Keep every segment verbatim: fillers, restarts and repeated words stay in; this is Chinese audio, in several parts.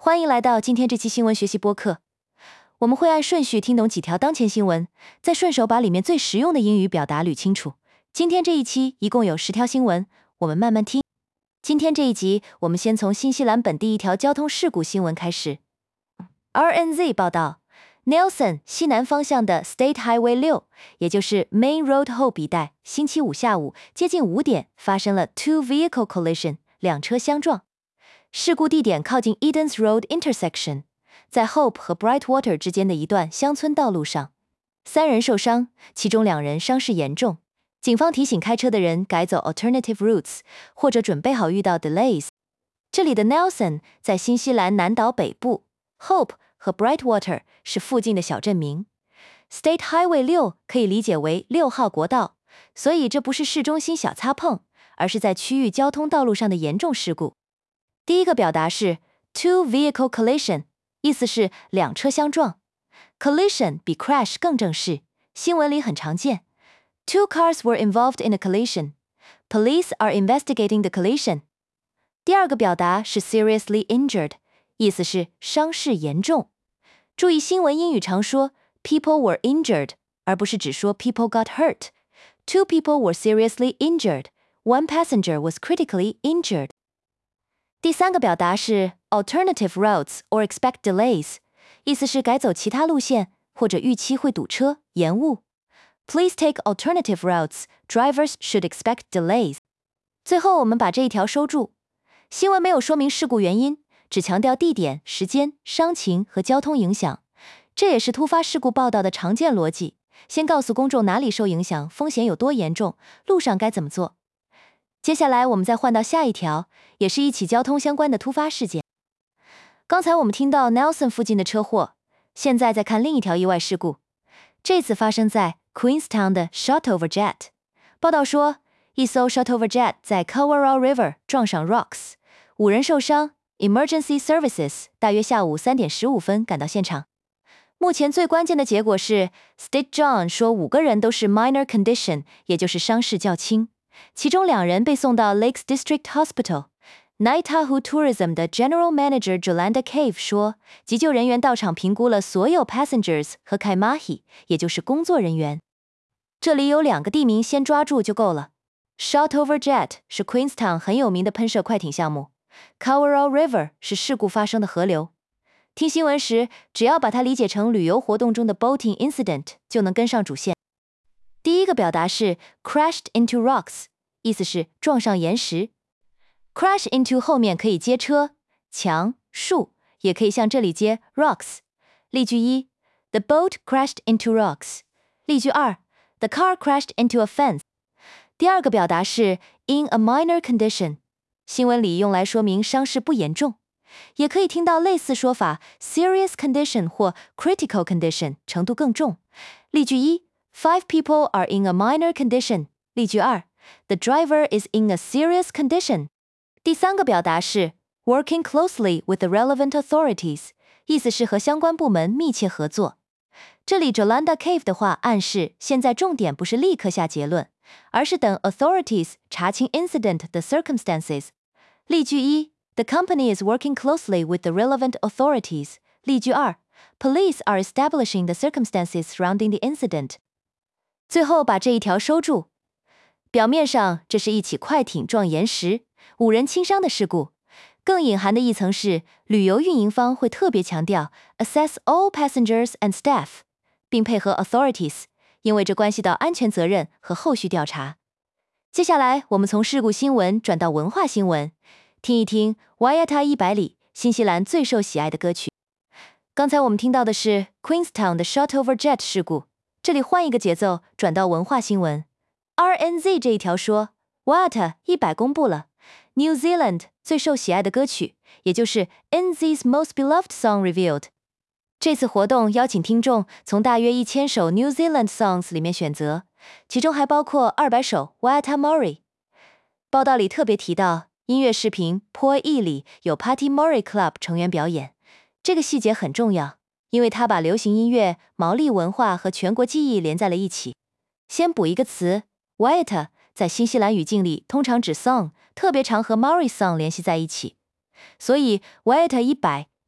欢迎来到今天这期新闻学习播客。我们会按顺序听懂几条当前新闻，再顺手把里面最实用的英语表达捋清楚。今天这一期一共有十条新闻，我们慢慢听。今天这一集，我们先从新西兰本地一条交通事故新闻开始。R N Z 报道 ，Nelson 西南方向的 State Highway 六，也就是 Main Road Hope 一带，星期五下午接近五点发生了 two vehicle collision， 两车相撞。事故地点靠近 Edens Road Intersection， 在 Hope 和 Brightwater 之间的一段乡村道路上，三人受伤，其中两人伤势严重。警方提醒开车的人改走 alternative routes， 或者准备好遇到 delays。这里的 Nelson 在新西兰南岛北部 ，Hope 和 Brightwater 是附近的小镇名。State Highway 六可以理解为六号国道，所以这不是市中心小擦碰，而是在区域交通道路上的严重事故。第一个表达是 two vehicle collision， 意思是两车相撞。Collision 比 crash 更正式，新闻里很常见。Two cars were involved in a collision. Police are investigating the collision. 第二个表达是 seriously injured， 意思是伤势严重。注意新闻英语常说 people were injured， 而不是只说 people got hurt. Two people were seriously injured. One passenger was critically injured. 第三个表达是 alternative routes or expect delays， 意思是改走其他路线或者预期会堵车、延误。Please take alternative routes. Drivers should expect delays. 最后我们把这一条收住。新闻没有说明事故原因，只强调地点、时间、伤情和交通影响。这也是突发事故报道的常见逻辑，先告诉公众哪里受影响，风险有多严重，路上该怎么做。接下来我们再换到下一条，也是一起交通相关的突发事件。刚才我们听到 Nelson 附近的车祸，现在再看另一条意外事故。这次发生在 Queenstown 的 Shotover Jet。报道说，一艘 Shotover Jet 在 Kawarau River 撞上 rocks， 五人受伤。Emergency Services 大约下午三点十五分赶到现场。目前最关键的结果是 State John 说五个人都是 minor condition， 也就是伤势较轻。其中两人被送到 Lakes District Hospital。Ngāi Tahu Tourism 的 General Manager Jolanda Cave 说，急救人员到场评估了所有 passengers 和 Kaimahi， 也就是工作人员。这里有两个地名，先抓住就够了。Shotover Jet 是 Queenstown 很有名的喷射快艇项目， Kawarau River 是事故发生的河流。听新闻时，只要把它理解成旅游活动中的 boating incident， 就能跟上主线。第一个表达是 crashed into rocks， 意思是撞上岩石。Crash into 后面可以接车、墙、树，也可以像这里接 rocks。例句一 ：The boat crashed into rocks。例句二 ：The car crashed into a fence。第二个表达是 in a minor condition， 新闻里用来说明伤势不严重，也可以听到类似说法 serious condition 或 critical condition， 程度更重。例句一 ：Five people are in a minor condition。例句二 ：The driver is in a serious condition。第三个表达是 working closely with the relevant authorities， 意思是和相关部门密切合作。这里 Jolanda Cave 的话暗示，现在重点不是立刻下结论，而是等 authorities 查清 incident 的 circumstances。例句一 ：The company is working closely with the relevant authorities。例句二 ：Police are establishing the circumstances surrounding the incident。最后把这一条收住。表面上这是一起快艇撞岩石，五人轻伤的事故，更隐含的一层是，旅游运营方会特别强调 assess all passengers and staff， 并配合 authorities， 因为这关系到安全责任和后续调查。接下来我们从事故新闻转到文化新闻，听一听 Waiata 一百里，新西兰最受喜爱的歌曲。刚才我们听到的是 Queenstown 的 Shotover Jet 事故，这里换一个节奏，转到文化新闻。R N Z 这一条说 Waiata 一百公布了New Zealand 最受喜爱的歌曲，也就是 N Z's Most Beloved Song Revealed。这次活动邀请听众从大约一千首 New Zealand songs 里面选择，其中还包括二百首 Waiata Maori。报道里特别提到，音乐视频 Poi E 里有 Party Maori Club 成员表演，这个细节很重要，因为它把流行音乐、毛利文化和全国记忆连在了一起。先补一个词 Waiata 在新西兰语境里通常指 song， 特别常和 Maori song 联系在一起，所以 Waiata 一百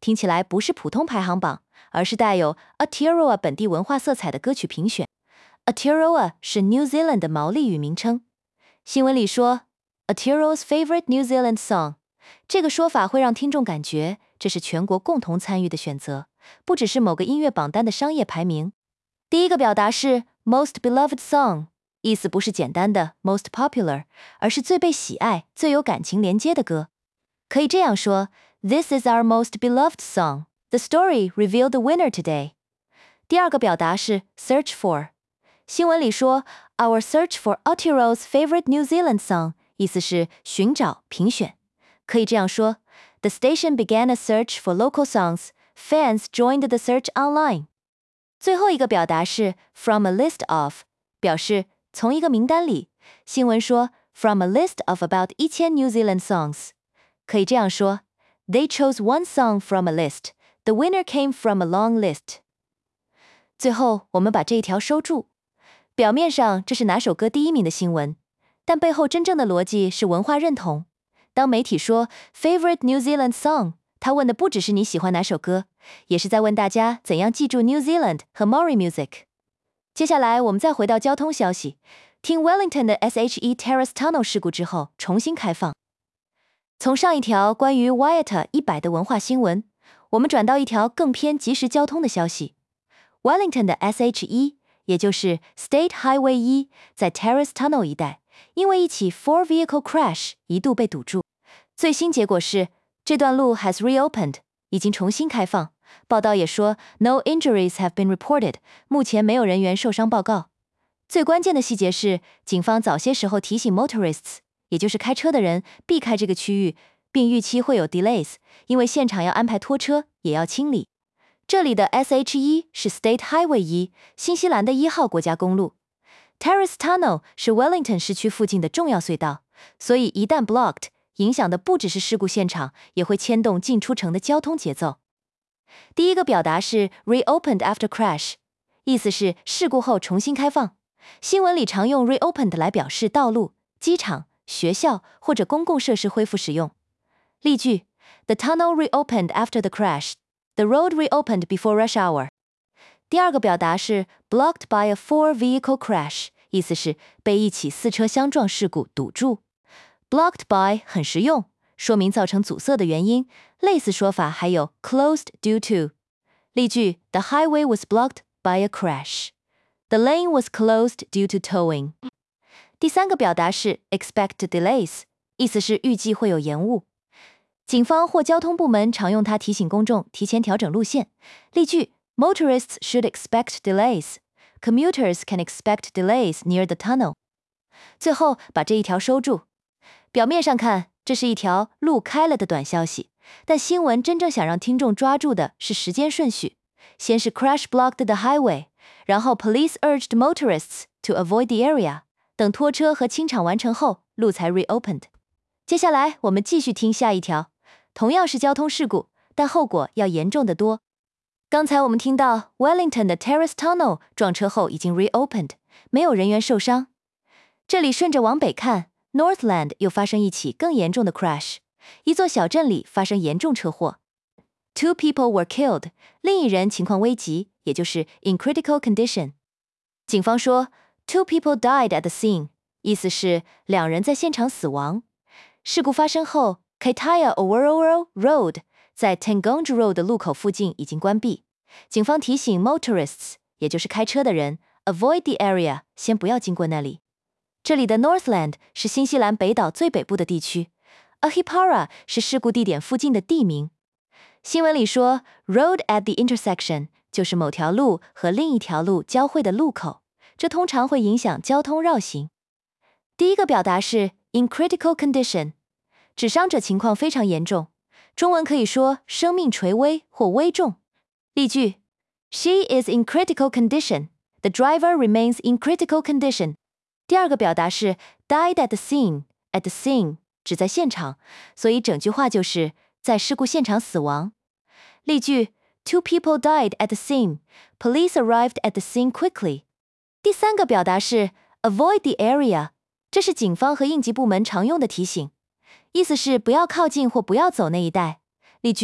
听起来不是普通排行榜，而是带有 Aotearoa 本地文化色彩的歌曲评选。Aotearoa 是 New Zealand 的毛利语名称。新闻里说 Aotearoa's favorite New Zealand song， 这个说法会让听众感觉这是全国共同参与的选择，不只是某个音乐榜单的商业排名。第一个表达是 most beloved song， 意思不是简单的 most popular， 而是最被喜爱、最有感情连接的歌。可以这样说 This is our most beloved song. The story revealed the winner today. 第二个表达是 search for。新闻里说 Our search for Aotearoa's favorite New Zealand song， 意思是寻找、评选。可以这样说 The station began a search for local songs. Fans joined the search online. 最后一个表达是 from a list of， 表示从一个名单里。新闻说 from a list of about 一千 New Zealand songs。可以这样说 They chose one song from a list. The winner came from a long list. 最后我们把这一条收住。表面上这是哪首歌第一名的新闻，但背后真正的逻辑是文化认同。当媒体说 favorite New Zealand song， 他问的不只是你喜欢哪首歌，也是在问大家怎样记住 New Zealand 和 Maori music。接下来我们再回到交通消息，听 Wellington 的 S H E Terrace Tunnel 事故之后重新开放。从上一条关于 Waiata 一百的文化新闻，我们转到一条更偏即时交通的消息。Wellington 的 S H E， 也就是 State Highway 一，在 Terrace Tunnel 一带，因为一起 four vehicle crash 一度被堵住。最新结果是，这段路 has reopened， 已经重新开放。报道也说 ，no injuries have been reported， 目前没有人员受伤报告。最关键的细节是，警方早些时候提醒 motorists， 也就是开车的人避开这个区域，并预期会有 delays， 因为现场要安排拖车，也要清理。这里的 S H E 是 State Highway 一，新西兰的一号国家公路。Terrace Tunnel 是 Wellington 市区附近的重要隧道，所以一旦 blocked， 影响的不只是事故现场，也会牵动进出城的交通节奏。第一个表达是 reopened after crash， 意思是事故后重新开放。新闻里常用 reopened 来表示道路、机场、学校或者公共设施恢复使用。例句 The tunnel reopened after the crash. The road reopened before rush hour. 第二个表达是 blocked by a four-vehicle crash， 意思是被一起四车相撞事故堵住。blocked by 很实用，说明造成阻塞的原因。类似说法还有 closed due to。例句 The highway was blocked by a crash. The lane was closed due to towing. 第三个表达是 expect delays， 意思是预计会有延误。警方或交通部门常用它提醒公众提前调整路线。例句 Motorists should expect delays. Commuters can expect delays near the tunnel. 最后把这一条收住。表面上看，这是一条路开了的短消息，但新闻真正想让听众抓住的是时间顺序。先是 crash blocked the highway， 然后 police urged motorists to avoid the area， 等拖车和清场完成后，路才 reopened。接下来我们继续听下一条，同样是交通事故，但后果要严重得多。刚才我们听到 Wellington 的 Terrace Tunnel 撞车后已经 reopened， 没有人员受伤。这里顺着往北看， Northland 又发生一起更严重的 crash， 一座小镇里发生严重车祸。Two people were killed， 另一人情况危急，也就是 in critical condition。警方说 Two people died at the scene， 意思是两人在现场死亡。事故发生后 Kaitaya Ororo Road 在 Tangonge Road 的路口附近已经关闭。警方提醒 motorists， 也就是开车的人 avoid the area， 先不要经过那里。这里的 Northland 是新西兰北岛最北部的地区， Ahipara 是事故地点附近的地名。新闻里说 road at the intersection 就是某条路和另一条路交汇的路口，这通常会影响交通绕行。第一个表达是 in critical condition， 指伤者情况非常严重，中文可以说生命垂危或危重。例句 She is in critical condition. The driver remains in critical condition. 第二个表达是 died at the scene. At the scene 指在现场，所以整句话就是在事故现场死亡。例句 Two people died at the scene. Police arrived at the scene quickly. 第三个表达是 avoid the area， 这是警方和应急部门常用的提醒，意思是不要靠近或不要走那一带。例句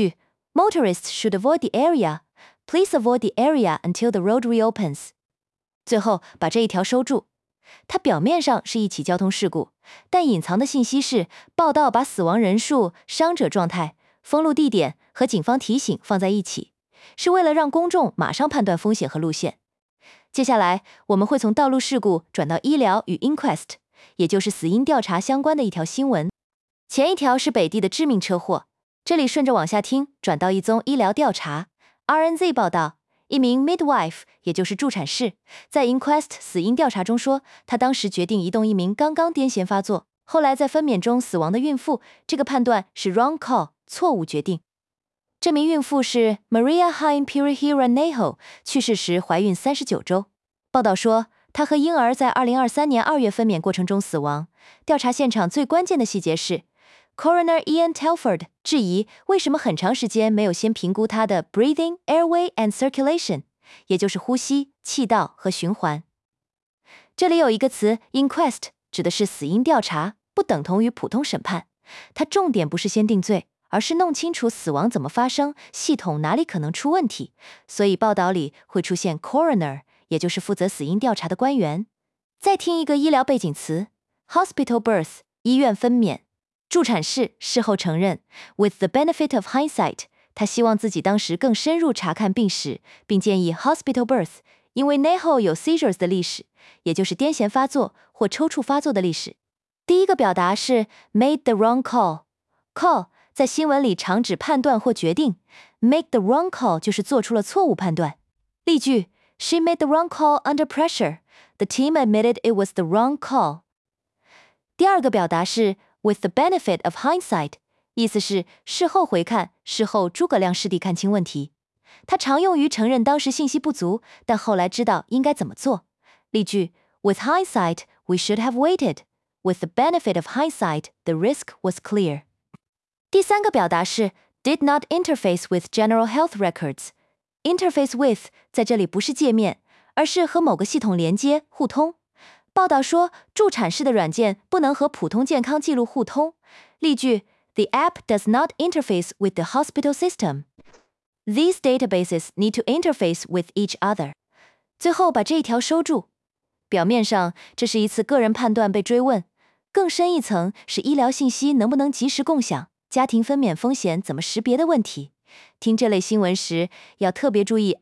Motorists should avoid the area. Please avoid the area until the road reopens. 最后把这一条收住。它表面上是一起交通事故，但隐藏的信息是，报道把死亡人数、伤者状态、封路地点和警方提醒放在一起，是为了让公众马上判断风险和路线。接下来，我们会从道路事故转到医疗与 inquest， 也就是死因调查相关的一条新闻。前一条是北地的致命车祸，这里顺着往下听，转到一宗医疗调查。R N Z 报道，一名 midwife， 也就是助产士，在 inquest 死因调查中说，她当时决定移动一名刚刚癫痫发作，后来在分娩中死亡的孕妇，这个判断是 wrong call， 错误决定。这名孕妇是 Maria Hain Pirihira Neho， 去世时怀孕三十九周。报道说，她和婴儿在二零二三年二月分娩过程中死亡。调查现场最关键的细节是 Coroner Ian Telford 质疑为什么很长时间没有先评估她的 breathing, airway and circulation， 也就是呼吸、气道和循环。这里有一个词 inquest， 指的是死因调查，不等同于普通审判。它重点不是先定罪，而是弄清楚死亡怎么发生，系统哪里可能出问题。所以报道里会出现 coroner， 也就是负责死因调查的官员。再听一个医疗背景词 hospital birth， 医院分娩。助产士事后承认 with the benefit of hindsight， 他希望自己当时更深入查看病史，并建议 hospital birth， 因为 Neho 有 seizures 的历史，也就是癫痫发作或抽搐发作的历史。第一个表达是 made the wrong call。 call 在新闻里常指判断或决定， make the wrong call 就是做出了错误判断。例句 She made the wrong call under pressure. The team admitted it was the wrong call. 第二个表达是 with the benefit of hindsight， 意思是事后回看，事后诸葛亮式地看清问题。它常用于承认当时信息不足，但后来知道应该怎么做。例句 With hindsight, we should have waited. With the benefit of hindsight, the risk was clear. 第三个表达是 did not interface with general health records。 Interface with 在这里不是界面，而是和某个系统连接、互通。报道说，助产士的软件不能和普通健康记录互通。例句 The app does not interface with the hospital system. These databases need to interface with each other. 最后把这一条收住。表面上，这是一次个人判断被追问，更深一层是医疗信息能不能及时共享，家庭分娩风险怎么识别的问题。听这类新闻时，要特别注意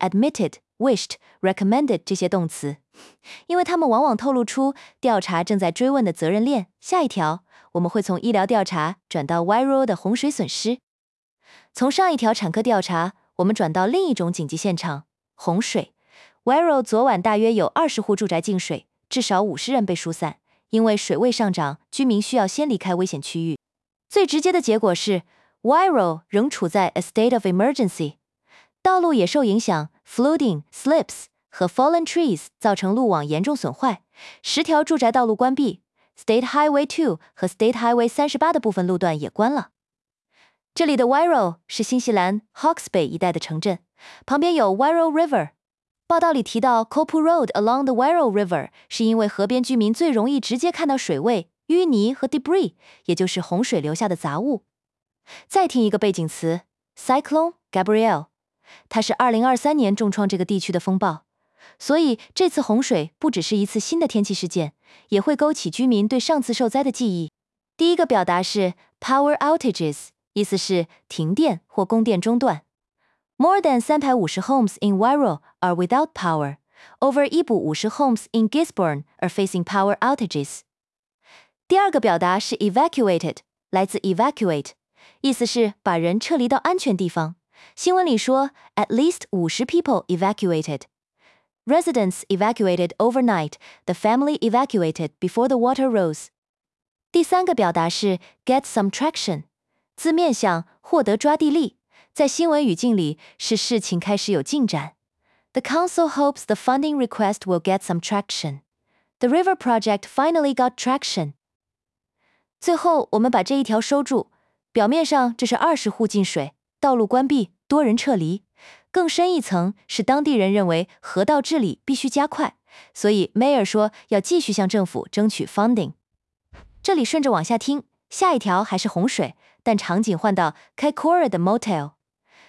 admitted、wished、recommended 这些动词，因为它们往往透露出调查正在追问的责任链。下一条，我们会从医疗调查转到 Wairau 的洪水损失。从上一条产科调查，我们转到另一种紧急现场——洪水。Wairau 昨晚大约有二十户住宅进水，至少五十人被疏散，因为水位上涨，居民需要先离开危险区域。最直接的结果是 Wairau 仍处在 a state of emergency， 道路也受影响 flooding, slips 和 fallen trees 造成路网严重损坏，十条住宅道路关闭， State Highway 二和 State Highway 三十八的部分路段也关了。这里的 Wairau 是新西兰 Hawke's Bay 一带的城镇，旁边有 Wairau River。报道里提到 Kopu Road along the Wairau River 是因为河边居民最容易直接看到水位、淤泥和 debris， 也就是洪水留下的杂物。再听一个背景词 Cyclone Gabrielle， 它是二零二三年重创这个地区的风暴，所以这次洪水不只是一次新的天气事件，也会勾起居民对上次受灾的记忆。第一个表达是 power outages， 意思是停电或供电中断。More than三百五十 homes in Wairau are without power. Over一百五十 homes in Gisborne are facing power outages. 第二个表达是 evacuated， 来自 evacuate， 意思是把人撤离到安全地方。新闻里说 at least 五十 people evacuated. Residents evacuated overnight. The family evacuated before the water rose. 第三个表达是 get some traction， 字面上获得抓地力。在新闻语境里，是事情开始有进展。The council hopes the funding request will get some traction. The river project finally got traction. 最后，我们把这一条收住。表面上这是二十户进水，道路关闭，多人撤离。更深一层是当地人认为河道治理必须加快，所以 Mayor 说要继续向政府争取 funding。这里顺着往下听，下一条还是洪水，但场景换到 Kaikoura 的 motel。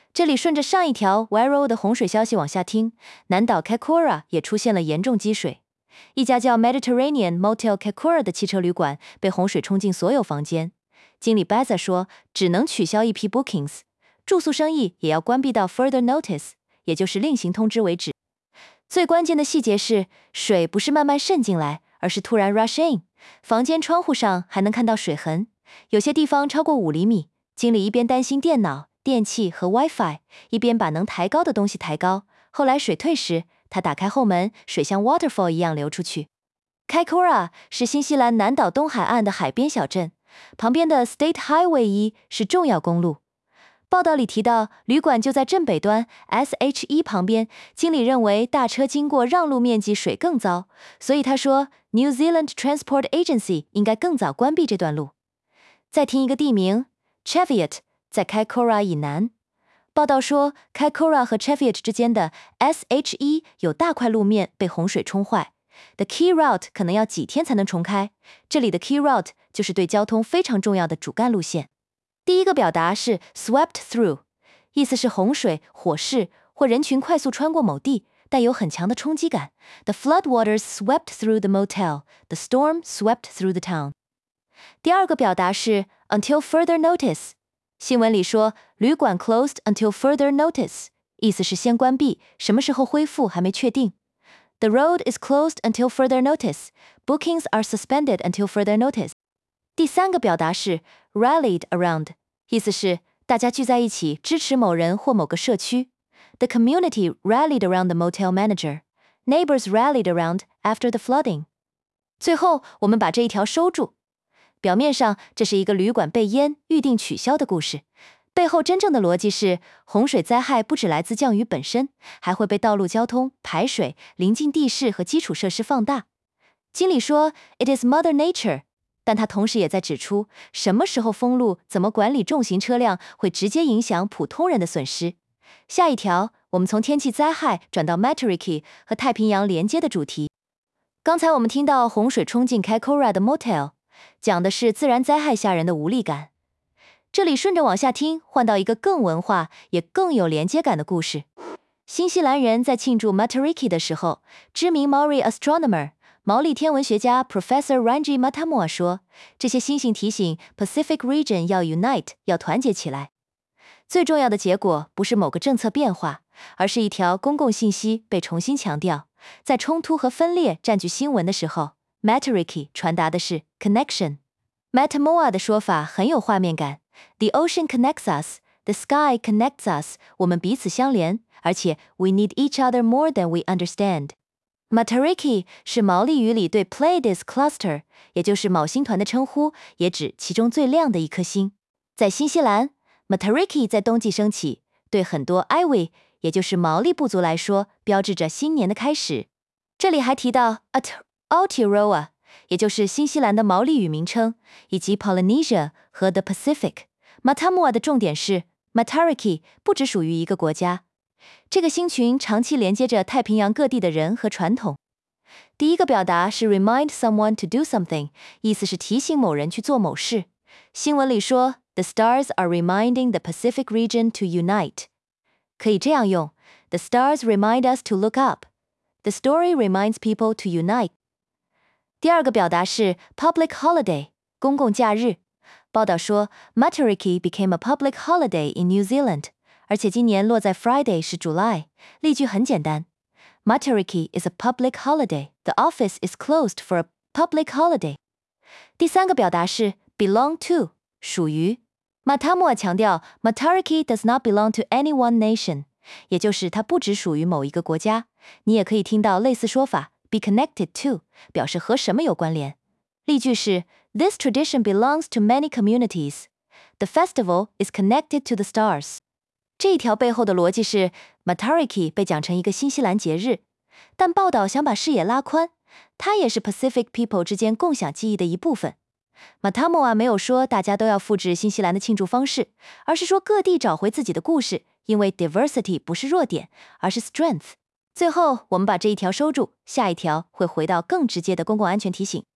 这里顺着上一条 viral 的洪水消息往下听，南岛 Kaikoura 也出现了严重积水。一家叫 Mediterranean Motel Kaikoura 的汽车旅馆被洪水冲进所有房间。经理 Beza 说，只能取消一批 bookings， 住宿生意也要关闭到 further notice， 也就是另行通知为止。最关键的细节是，水不是慢慢渗进来，而是突然 rush in， 房间窗户上还能看到水痕，有些地方超过五厘米。经理一边担心电脑、电器和 WiFi， 一边把能抬高的东西抬高。后来水退时，他打开后门，水像 waterfall 一样流出去。Kaikoura 是新西兰南岛东海岸的海边小镇，旁边的 State Highway 一是重要公路。报道里提到，旅馆就在镇北端 S H 一旁边，经理认为大车经过让路面积水更糟，所以他说 New Zealand Transport Agency 应该更早关闭这段路。再听一个地名 Cheviot， 在 Kaikoura 以南。报道说 Kaikoura 和 Cheviot 之间的 S H 一有大块路面被洪水冲坏， The Key Route 可能要几天才能重开。这里的 Key Route 就是对交通非常重要的主干路线。第一个表达是 swept through， 意思是洪水、火势或人群快速穿过某地，带有很强的冲击感。The floodwaters swept through the motel. The storm swept through the town. 第二个表达是 until further notice。新闻里说，旅馆 closed until further notice， 意思是先关闭，什么时候恢复还没确定。The road is closed until further notice. Bookings are suspended until further notice. 第三个表达是 rallied around， 意思是大家聚在一起支持某人或某个社区。The community rallied around the motel manager. Neighbors rallied around after the flooding. 最后，我们把这一条收住。表面上，这是一个旅馆被淹、预定取消的故事，背后真正的逻辑是，洪水灾害不只来自降雨本身，还会被道路交通、排水、临近地势和基础设施放大。经理说 ，It is Mother Nature， 但他同时也在指出，什么时候封路、怎么管理重型车辆，会直接影响普通人的损失。下一条，我们从天气灾害转到 Matariki 和太平洋连接的主题。刚才我们听到洪水冲进 Kaikoura 的 motel， 讲的是自然灾害下人的无力感。这里顺着往下听，换到一个更文化也更有连接感的故事。新西兰人在庆祝 Matariki 的时候，知名 Maori astronomer 毛利天文学家 Professor Rangi Matamua 说，这些星星提醒 Pacific Region 要 unite， 要团结起来。最重要的结果不是某个政策变化，而是一条公共信息被重新强调。在冲突和分裂占据新闻的时候， Matariki 传达的是 connection。Matamua 的说法很有画面感， The ocean connects us, the sky connects us， 我们彼此相连，而且 we need each other more than we understand。Matariki 是毛利语里对 Pleiades cluster， 也就是昴星团的称呼，也指其中最亮的一颗星。在新西兰， Matariki 在冬季升起，对很多 Iwi， 也就是毛利部族来说，标志着新年的开始。这里还提到 Aotearoa， 也就是新西兰的毛利语名称，以及 Polynesia 和 The Pacific。Matamua 的重点是 Matariki 不只属于一个国家，这个星群长期连接着太平洋各地的人和传统。第一个表达是 remind someone to do something， 意思是提醒某人去做某事。新闻里说 The stars are reminding the Pacific region to unite。 可以这样用 The stars remind us to look up。 The story reminds people to unite。 第二个表达是 public holiday， 公共假日。报道说 Matariki became a public holiday in New Zealand， 而且今年落在 Friday 是 July。 例句很简单， Matariki is a public holiday. The office is closed for a public holiday. 第三个表达是 belong to， 属于。Matamua 强调 Matariki does not belong to any one nation， 也就是它不只属于某一个国家。你也可以听到类似说法 be connected to， 表示和什么有关联。例句是 This tradition belongs to many communities. The festival is connected to the stars. 这一条背后的逻辑是 Matariki 被讲成一个新西兰节日，但报道想把视野拉宽，它也是 Pacific people 之间共享记忆的一部分。Matamua 没有说大家都要复制新西兰的庆祝方式，而是说各地找回自己的故事，因为 diversity 不是弱点，而是 strength。 最后我们把这一条收住，下一条会回到更直接的公共安全提醒。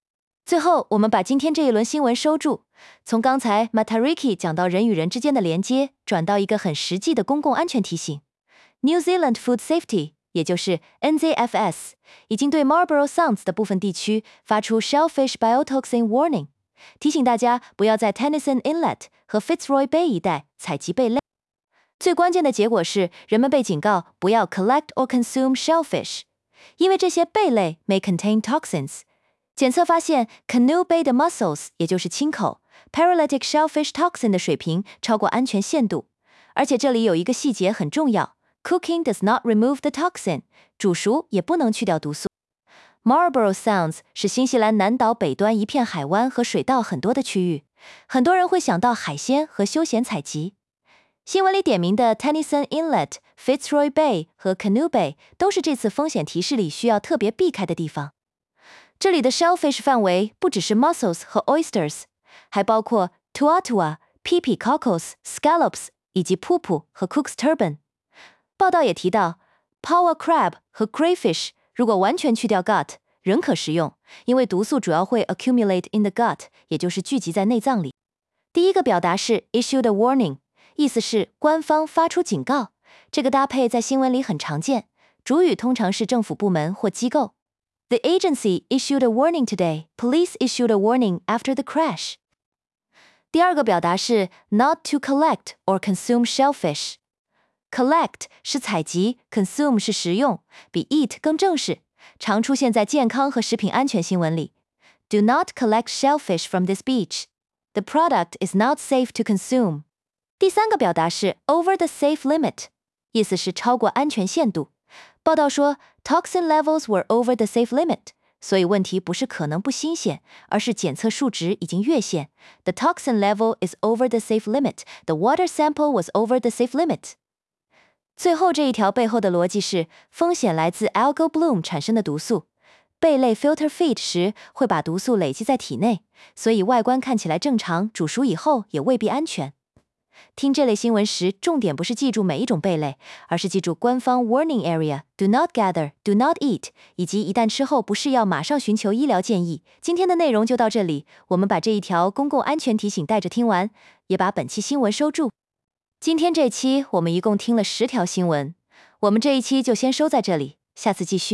最后，我们把今天这一轮新闻收住，从刚才 Matariki 讲到人与人之间的连接，转到一个很实际的公共安全提醒。New Zealand Food Safety， 也就是 N Z F S， 已经对 Marlborough Sounds 的部分地区发出 Shellfish Biotoxin Warning， 提醒大家不要在 Tennyson Inlet 和 Fitzroy Bay 一带采集贝类。最关键的结果是，人们被警告不要 collect or consume shellfish， 因为这些贝类 may contain toxins。检测发现 Canoe Bay 的 mussels， 也就是青口 paralytic shellfish toxin 的水平超过安全限度，而且这里有一个细节很重要。Cooking does not remove the toxin， 煮熟也不能去掉毒素。Marlborough Sounds 是新西兰南岛北端一片海湾和水稻很多的区域，很多人会想到海鲜和休闲采集。新闻里点名的 Tennyson Inlet、Fitzroy Bay 和 Canoe Bay 都是这次风险提示里需要特别避开的地方。这里的 shellfish 范围不只是 mussels 和 oysters， 还包括 tuatua、pipi cockles、scallops 以及 pupu 和 cook's turban。报道也提到 paua crab 和 crayfish 如果完全去掉 gut， 仍可食用，因为毒素主要会 accumulate in the gut， 也就是聚集在内脏里。第一个表达是 issued a warning， 意思是官方发出警告，这个搭配在新闻里很常见，主语通常是政府部门或机构。The agency issued a warning today. Police issued a warning after the crash. 第二个表达是 not to collect or consume shellfish. Collect 是采集 ，consume 是食用，比 eat 更正式，常出现在健康和食品安全新闻里。Do not collect shellfish from this beach. The product is not safe to consume. 第三个表达是 over the safe limit， 意思是超过安全限度。报道说 toxin levels were over the safe limit， 所以问题不是可能不新鲜，而是检测数值已经越线。The toxin level is over the safe limit. The water sample was over the safe limit. 最后这一条背后的逻辑是，风险来自 algal bloom 产生的毒素。贝类 filter feed 时会把毒素累积在体内，所以外观看起来正常，煮熟以后也未必安全。听这类新闻时，重点不是记住每一种贝类，而是记住官方 warning area do not gather do not eat， 以及一旦吃后不适要马上寻求医疗建议。今天的内容就到这里，我们把这一条公共安全提醒带着听完，也把本期新闻收住。今天这期我们一共听了十条新闻，我们这一期就先收在这里，下次继续。